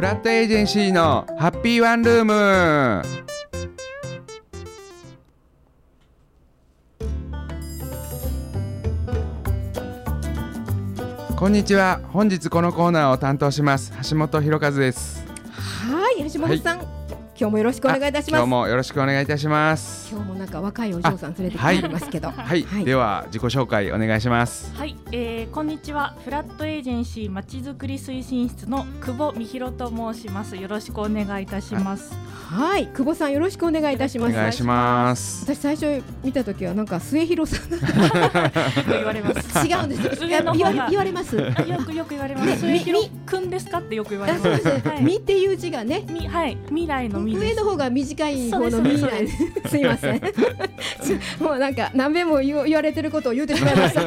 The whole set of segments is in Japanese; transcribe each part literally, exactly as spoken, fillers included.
ラットエージェンシーのハッピーワンルーム。こんにちは。本日このコーナーを担当します橋本博和です。 はい、橋本さん、はい、今日もよろしくお願いいたします。 今日もよろしくお願いいたします。 今日もなんか若いお嬢さん連れてきてありますけど、 はいはいはい、では自己紹介お願いします。 はい、えー、こんにちは。フラットエージェンシーまちづくり推進室の久保美弘と申します。よろしくお願いいたします。 はい、久保さんよろしくお願いいたします。 お願いします。 私最初見たときはなんか末広さん言われます。 違うんですよ。言われ、言われます。よくよく言われます。末広くんですかってよく言われます。 はい、みっていう字がね、 み、はい、未来のみです。 上の方が短い方のみなんです。すいません。もうなんか何遍も言われてることを言うてしまいました。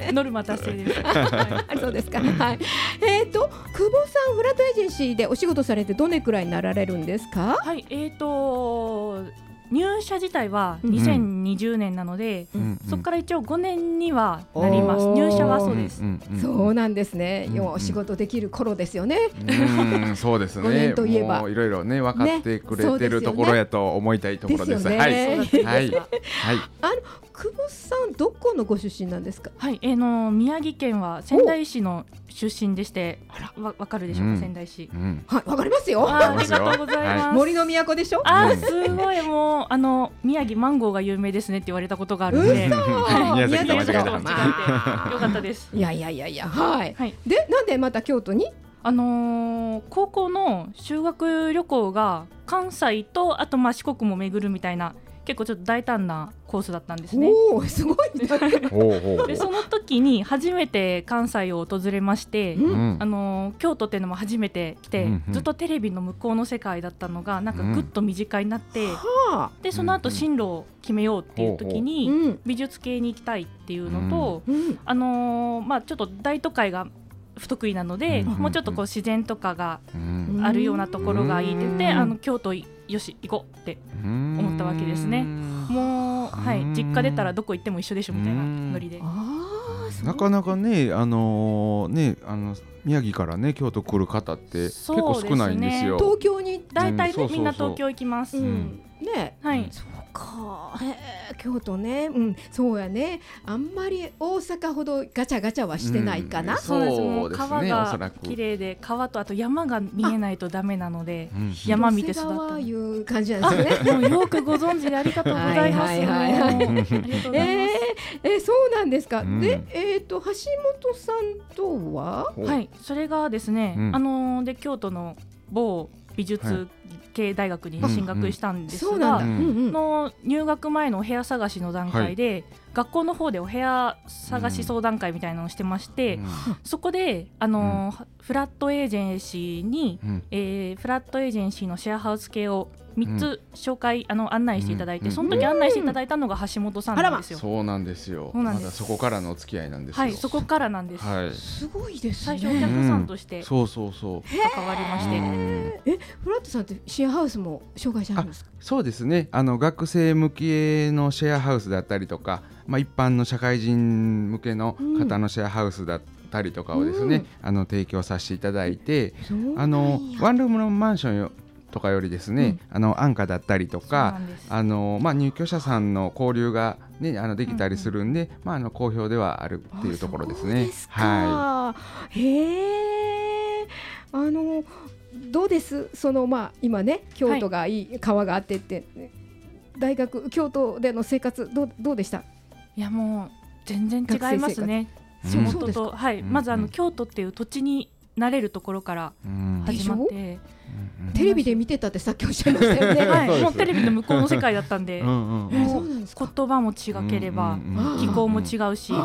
ノルマ達成です。 はい、そうですか。はい。えっと久保さんフラットエージェンシーでお仕事されてどれくらいになられるんですか？ はい、えーと入社自体はにせんにじゅうねんなので、うん、そこから一応ごねんにはなります。入社はそうです、うんうん、そうなんですね。今お仕事できる頃ですよね。 うん、そうですね。ごねんといえばもういろいろね分かってくれてる、ね、ところやと思いたいところです。 ですよね。 はいはいはい。 あの久保さんどこのご出身なんですか？ はい、えー、の宮城県は仙台市の出身でして、わわかるでしょうか、うん、仙台市、 うん、 はい、わかりますよ。 あ, ありがとうございます、はい、 森の都でしょ。 あー、すごい。もうあの宮城マンゴーが有名ですねって言われたことがあるので、 宮崎と間違えた。 よかったです。 いやいやいやいや、はい、はい、でなんでまた京都に？ あのー、高校の修学旅行が関西とあとまあ四国も巡るみたいな結構ちょっと大胆なコースだったんですね。 おー、すごいでその時に初めて関西を訪れまして、うん、あのー、京都っていうのも初めて来て、うんうん、ずっとテレビの向こうの世界だったのがなんかぐっと身近になって、うん、でその後進路を決めようっていう時に、うん、美術系に行きたいっていうのと、うん、あのーまあ、ちょっと大都会が不得意なので、うん、もうちょっとこう自然とかがあるようなところがいいって言って、あの京都よし行こうって思ったわけですね。もう、はい、実家出たらどこ行っても一緒でしょみたいなノリで。 あ、 なかなかね、あのー、ね、あの宮城からね京都来る方って結構少ないんですよ。 東京にだいたいみんな東京行きます。 うん、ね、 はい。 そうか、へー、京都ね、うん、そうやね。あんまり大阪ほどガチャガチャはしてないかな。 うん、 そうです。もうね、 川が綺麗で、川とあと山が見えないとダメなので、うん、山見て育った。 いう感じなんですね。 もうよくご存知でありがとうございます。 はいはいはいはい。えー、えー、そうなんですか。うん、で、えっと橋本さんとは、 はい、それがですね、うん、あのー、で京都の某美術系大学に進学したんですが、の入学前のお部屋探しの段階で、はい、学校の方でお部屋探し相談会みたいなのをしてまして、うん、そこであのーうん、フラットエージェンシーに、うん、えー、フラットエージェンシーのシェアハウス系をみっつ紹介、うん、あの案内していただいて、うん、その時案内していただいたのが橋本さんなんですよ。 そうなんですよ。まだそこからのお付き合いなんですよ。 はい、そこからなんです。 はい、 すごいですね。 最初お客さんとして、うん、 そうそうそう関わりまして、 え、フラットさんってシェアハウスも紹介してあるんですか？ そうですね。あの学生向けのシェアハウスだったりとか、まあ、一般の社会人向けの方のシェアハウスだったりとかをですね、うん、あの提供させていただいて、あのワンルームのマンションよとかよりですね、うん、あの安価だったりとか、あの、まあ、入居者さんの交流が、ね、あのできたりするんで、うんうん、まあ、あの好評ではあるっていうところですね。 はい、へー、あのどうですその、まあ、今ね京都がいい、はい、川があってって、大学京都での生活どう、どうでした？ いやもう全然違いますね。地元と、はい、まずあの、うん、京都っていう土地に慣れるところから始まって、 うん、テレビで見てたってさっきおっしゃいましたよね。 はい、もうテレビの向こうの世界だったんで、 うんうん、 もう言葉も違ければ、うんうん、気候も違うし、うん、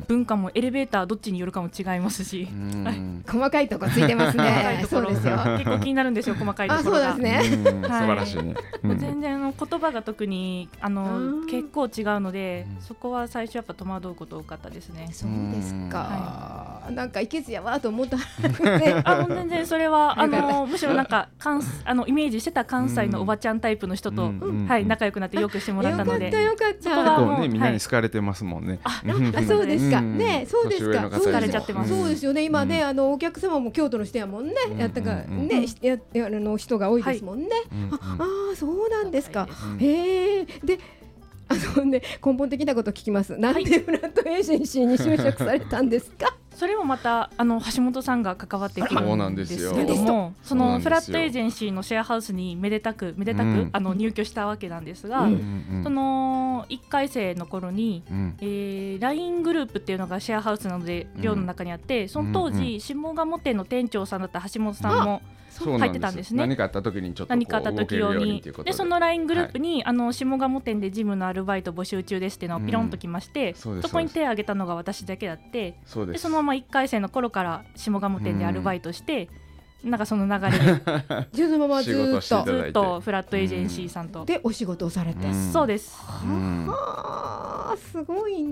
文化もエレベーターどっちによるかも違いますし、うん、 細かいところついてますね。そうですよ。 結構気になるんですよ、細かいところが。 あ、そうですね。 うん、素晴らしいね。 うん、全然言葉が特にあの結構違うので、そこは最初やっぱ戸惑うこと多かったですね。 そうですか。はい、なんかいけずやわと思った。 あ、もう全然それはあのむしろもなんか関あのイメージしてた関西のおばちゃんタイプの人と、うんはい、仲良くなってよくしてもらったので、 よかったよかった。 結構ねみんなに好かれてますもんね。 あ、あそうですか。ね、そうですか。 好かれちゃってます。 そうですよね。今ね、あのお客様も京都の人やもんね。やったかね、やあの人が多いですもんね。ああ、そうなんですか。へえ。で。あのね、根本的なこと聞きます。なんでフラットエージェンシーに就職されたんですか？ それもまたあの橋本さんが関わってくるんですけども、そのフラットエージェンシーのシェアハウスにめでたくめでたく、うん、あの入居したわけなんですが、うん、そのいっかい生の頃に、うんえー、ライン グループっていうのがシェアハウスなので寮の中にあって、その当時下鴨店の店長さんだった橋本さんも入ってたんですね。 何かあった時にちょっとこう動けるようにということで、 でその ライン グループに、はい、あの下鴨店でジムのアルバイト募集中ですっていうのをピロンときまして、うん、そ, そこに手を挙げたのが私だけだって、そ, で そのままいっかい生の頃から下鴨店でアルバイトして、うん、なんかその流れでそのままずっとずっとフラットエージェンシーさんと、 うん、でお仕事をされて、うん、 そうです、 うん、はあすごい、うん、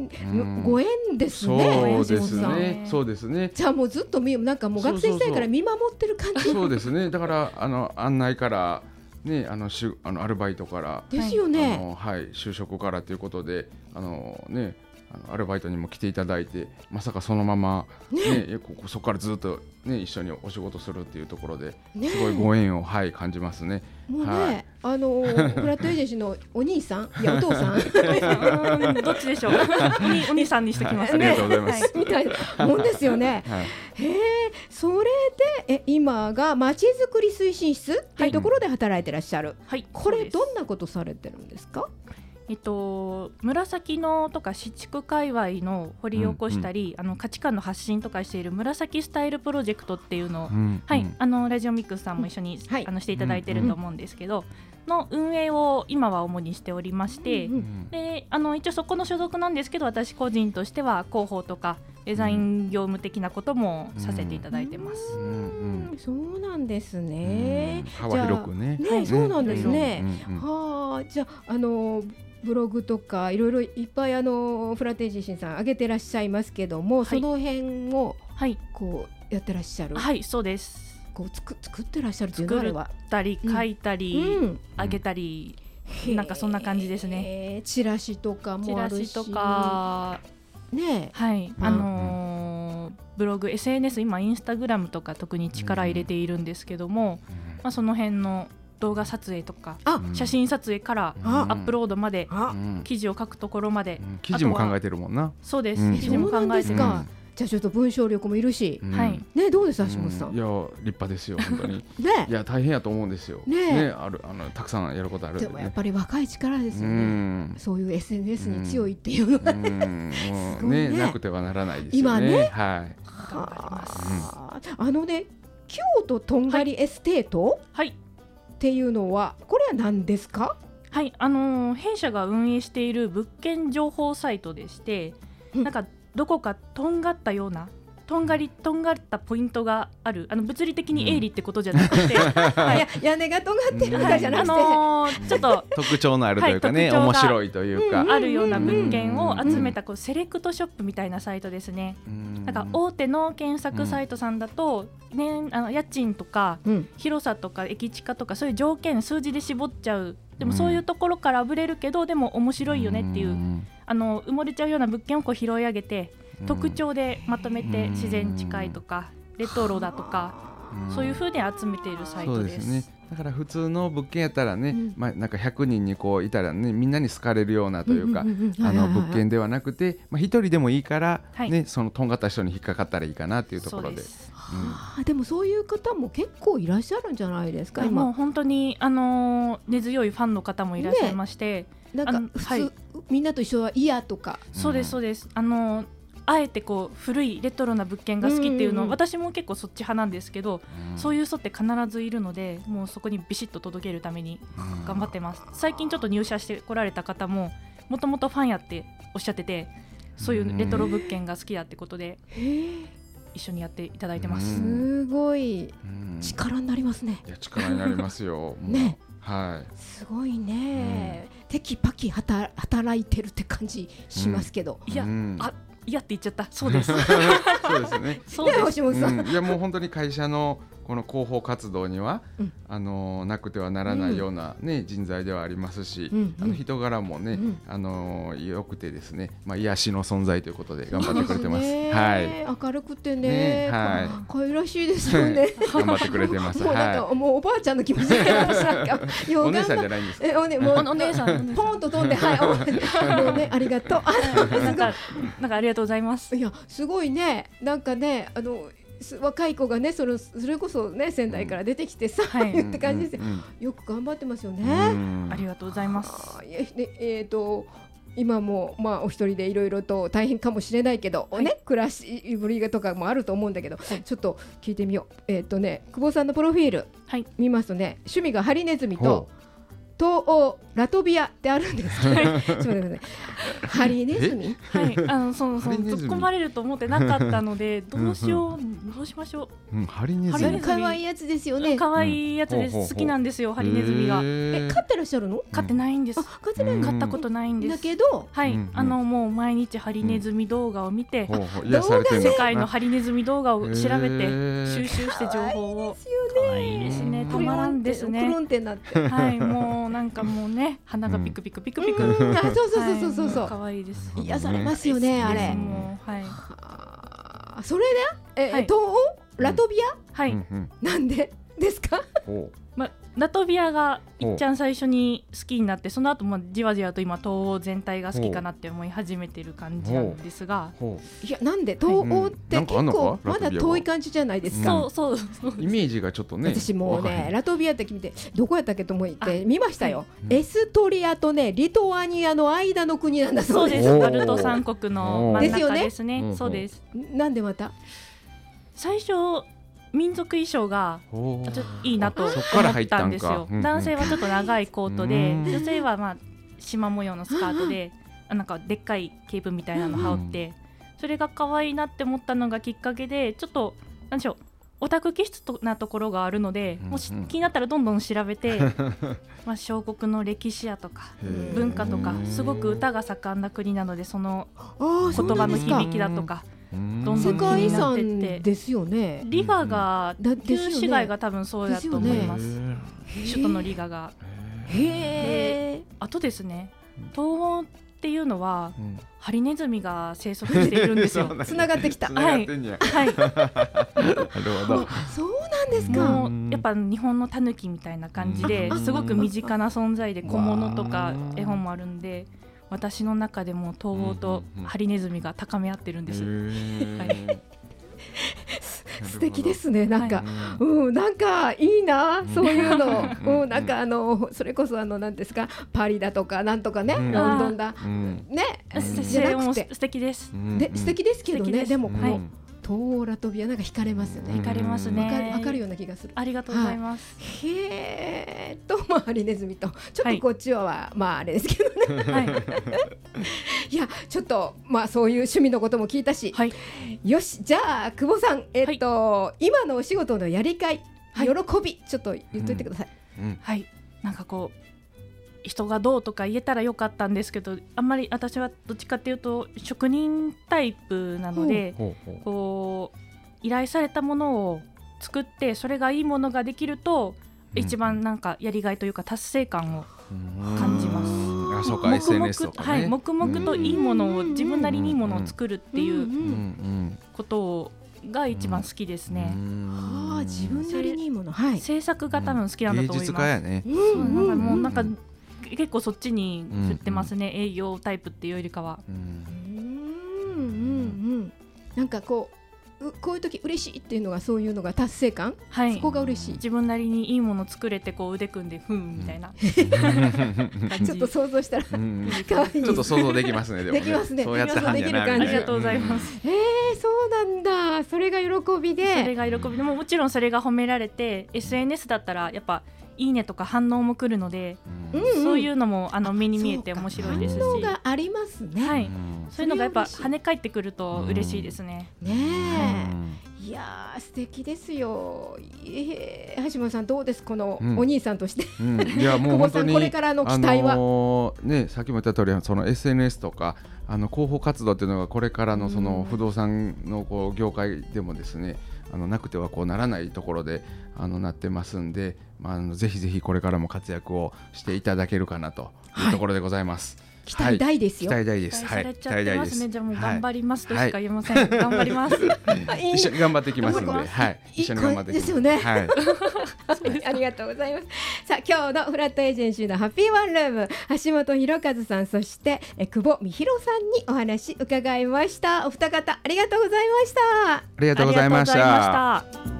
ご縁ですね。 そうですね。そうですね。 じゃあもうずっとなんかもう学生時代から見守ってる感じ。 そうですね。だからあの案内からね、あのしあのアルバイトからですよね。 あのはい就職からということで、あのね。あのアルバイトにも来ていただいて、まさかそのまま、ねね、ここそこからずっと、ね、一緒にお仕事するっていうところで、ね、すごいご縁を、はい、感じますね。 もうね、はい、あのフラットエージェンシーのお兄さんいやお父さんどっちでしょうお, お兄さんにしてきます、 ね、ありがとうございます、 はい、みたいなもんですよね、はい、へえそれでえ今がまちづくり推進室っていうところで働いてらっしゃる、はい、これどんなことされてるんですか？ えっと、紫のとか市地区界隈の掘り起こしたり、うんうん、あの価値観の発信とかしている紫スタイルプロジェクトっていうのを、うんはい、あのラジオミックスさんも一緒に、はい、あのしていただいてると思うんですけど、うんうん、の運営を今は主にしておりまして、うんうん、であの一応そこの所属なんですけど、私個人としては広報とかデザイン業務的なこともさせていただいてます、うんうんうん、そうなんですね、 うん、幅広くね、 ね、そうなんですね、うんうん、はあ、じゃあ、あのブログとかいろいろいっぱいあのフラテージシンさん上げてらっしゃいますけども、はい、その辺をこうやってらっしゃる、 はい、そうです。 こうつく作ってらっしゃるというのはあれは作ったり書いたり、うん、上げたり、うん、なんかそんな感じですね。 チラシとかもあるし、 チラシとかね、はい、あのー、ブログ エスエヌエス 今インスタグラムとか特に力入れているんですけども、うんまあ、その辺の動画撮影とか写真撮影からアップロードまで記事を書くところまで、 記事も考えてるもんな。 そうです、うん、記事も考えてる。 じゃあちょっと文章力もいるし、 うんはいね、どうですか橋本さん。 いや立派ですよ本当にね、 いや大変やと思うんですよ、ねね、あるあのたくさんやることあるんで、ね、 でもやっぱり若い力ですよね、うん、そういう エスエヌエス に強いっていうのがね、うんすごいね、なくてはならないですよね今ね、 はい、 はあ、あのね京都とんがりエステート、はい、っていうのはこれは何ですか？ はい、あのー、弊社が運営している物件情報サイトでして、うん、なんかどこかとんがったようなとんがりとんがったポイントがある、あの物理的に鋭利ってことじゃなくて、うんはい、屋根がとんがってるとかじゃなくて、はいあのー、ちょっと特徴のあるというかね、はい、面白いというか、 うん、あるような物件を集めたこうセレクトショップみたいなサイトですね。なんか大手の検索サイトさんだと、ね、あの家賃とか、うん、広さとか駅地価とかそういう条件数字で絞っちゃう。でもそういうところからあぶれるけど、でも面白いよねっていう、あの埋もれちゃうような物件をこう拾い上げて特徴でまとめて、自然近いとかレトロだとかそういう風に集めているサイトです。 そうですね。だから普通の物件やったらね、うんまあ、なんかひゃくにんにこういたらね、みんなに好かれるようなというか、あの物件ではなくて、まあ、ひとりでもいいからね、はい、そのとんがった人に引っかかったらいいかなっていうところで。 そうです、うん、でもそういう方も結構いらっしゃるんじゃないですか。今もう本当に、あのー、根強いファンの方もいらっしゃいまして、 ね、なんか普通、はい、みんなと一緒は嫌とか。 そうですそうです、あのーあえてこう古いレトロな物件が好きっていうのを、うんうんうん、私も結構そっち派なんですけど、うん、そういう人って必ずいるので、もうそこにビシッと届けるために頑張ってます、うん、最近ちょっと入社してこられた方ももともとファンやっておっしゃってて、そういうレトロ物件が好きだってことで一緒にやっていただいてます。 すごい力になりますね。 いや力になりますよね、 はい、 すごいね、うん、テキパキ働いてるって感じしますけど、 うん、いや、うん、あ嫌って言っちゃった。そうですそうですね。 そうです、 橋本さん、 うん、いやもう本当に会社のこの広報活動には、うん、あのなくてはならないような、ね、うん、人材ではありますし、うんうん、あの人柄もね、うん、あの良くてですね、まあ、癒しの存在ということで頑張ってくれてます。はい、 明るくてね、 ね、はい、 可愛らしいですよね。 頑張ってくれてます。 もうなんか、はい、もうおばあちゃんの気持ちでなんかお姉さんじゃないんですか。 えおねもうお姉さんポンと飛んではいもうねありがとう。 なんかなんかありがとうございます。 いやすごいね、なんかねあの若い子がねそれそれこそね仙台から出てきてさ、うん、って感じです、うんうん、よく頑張ってますよね。 ありがとうございます。 ええー、と今もまあお一人でいろいろと大変かもしれないけど、はい、ね暮らしぶりとかもあると思うんだけど、はい、ちょっと聞いてみよう。えっ、ー、とね久保さんのプロフィール、はい、見ますとね趣味がハリネズミと東欧ラトビアってあるんですけど、そうですね。ハリネズミ？ はい、あのそのその突っ込まれると思ってなかったのでどうしよう、うん、どうしましょう。 うん、ハリネズミ。 可愛いやつですよね。 可愛いやつです。うん、好きなんですよハリネズミが。 え、飼ってらっしゃるの？ 飼ってないんです。 飼ってない。 飼ったことないんです。 だけど、 はい、うんうん、あのもう毎日ハリネズミ動画を見て、 うん、 動画世界のハリネズミ動画を調べて収集して情報を。可愛いですね。たまらんですね。はい、もうなんかもうね。鼻がピクピクピクピク、 うん、あ、そうそうそうそうそうそう、 可愛いです。 癒されますよね、あれ。 もう、はい。 あ、それで、え、はい、東欧、ラトビア、 はい。 なんでですか？ まあ、ラトビアがいっちゃん最初に好きになって、その後もじわじわと今東欧全体が好きかなって思い始めてる感じなんですが、 いやなんで東欧って結構まだ遠い感じじゃないですか。 そうそう、 イメージがちょっとね。 私もうねラトビアって聞いてどこやったっけと思って見ましたよ。エストリアとねリトアニアの間の国なんだそうです。 そうです。バルト三国の真ん中ですね。そうです。 なんでまた最初民族衣装がちょっといいなと思ったんですよ。男性はちょっと長いコートで、女性はまあ縞模様のスカートでなんかでっかいケープみたいなの羽織って、それが可愛いなって思ったのがきっかけで、ちょっとなんでしょう、オタク気質なところがあるので、もし気になったらどんどん調べてまあ小国の歴史やとか文化とか、すごく歌が盛んな国なので、その言葉の響きだとかどんどん気になってって、ですよね。リガが旧市街が多分そうだと思います。首都のリガが。へえ。あとですね、東欧っていうのは、うん、ハリネズミが生息しているんですよ。 つながってきた。 はい。はい。 そうなんですか。 もうやっぱ日本のタヌキみたいな感じで、すごく身近な存在で、小物とか絵本もあるんで。私の中でも東欧とハリネズミが高め合ってるんです。はい、 素敵ですね。なんか、はい、うん、なんかいいな、そういうの。うん、なんかあのそれこそあのなんですか、パリだとかなんとかね、ロンドンだ、ね、 じゃなくて素敵です。 で素敵ですけどね、でもこう。東欧ラトビアなんか惹かれますよね。 惹かれますね。 わかるような気がする。 ありがとうございます。 はい、へーと、まあハリネズミとちょっとこっちは、はい、まああれですけどね。はい、いやちょっとまあそういう趣味のことも聞いたし、はい、よし、じゃあ久保さん、えっと、はい、今のお仕事のやりがい、はい、喜びちょっと言っといてください。 うんうん、はい、なんかこう。人がどうとか言えたらよかったんですけど、あんまり私はどっちかっていうと職人タイプなので、ほうほうほう、こう依頼されたものを作ってそれがいいものができると、うん、一番なんかやりがいというか達成感を感じます。 あ、そうか、エスエヌエス とかね、 はい、黙々といいものを、自分なりにいいものを作るっていうことが一番好きですね。 あ、自分なりにいいもの、はい、 制作が多分好きなんだと思います。 芸術家やね。 そう、なんかもうなんか結構そっちに振ってますね、うんうん、営業タイプっていうよりかは。うんうんうん、なんかこうこういう時嬉しいっていうのが、そういうのが達成感、はい、そこが嬉しい。 自分なりにいいもの作れて、こう腕組んでふんみたいな、 うん、ちょっと想像したら、うん、かわいい。 ちょっと想像できますね。でもね、 できますね。 そうやってはんやなみたいな。 ありがとうございます。 えー、そうなんだ。それが喜びで、 それが喜びでも、もちろんそれが褒められて、 エスエヌエス だったらやっぱいいねとか反応も来るので、うんうん、そういうのもあの目に見えて面白いですし、 反応がありますね。 はい、そういうのがやっぱ跳ね返ってくると嬉しいですね。 うん、ねえ、 いやー素敵ですよ。えー、橋本さんどうですこのお兄さんとして、 うんうん、いやもう本当にこれからの期待は、 あのーね、さっきも言った通りその エスエヌエス とかあの広報活動っていうのがこれからのその不動産のこう業界でもですね、あのなくてはこうならないところであのなってますんで、まあ、あのぜひぜひこれからも活躍をしていただけるかなというところでございます。はい、 期待大ですよ。 期待大です。 期待されちゃってますね。はい、じゃあもう頑張りますとしか言えません。 はい、 頑張ります。 一緒に頑張っていきますので、はい、一緒に頑張っていきます。ですよね。はい。 ありがとうございます。さあ今日のフラットエージェンシーのハッピーワンルーム、橋本博和さんそしてえ久保美弘さんにお話伺いました。お二方ありがとうございました。 ありがとうございました。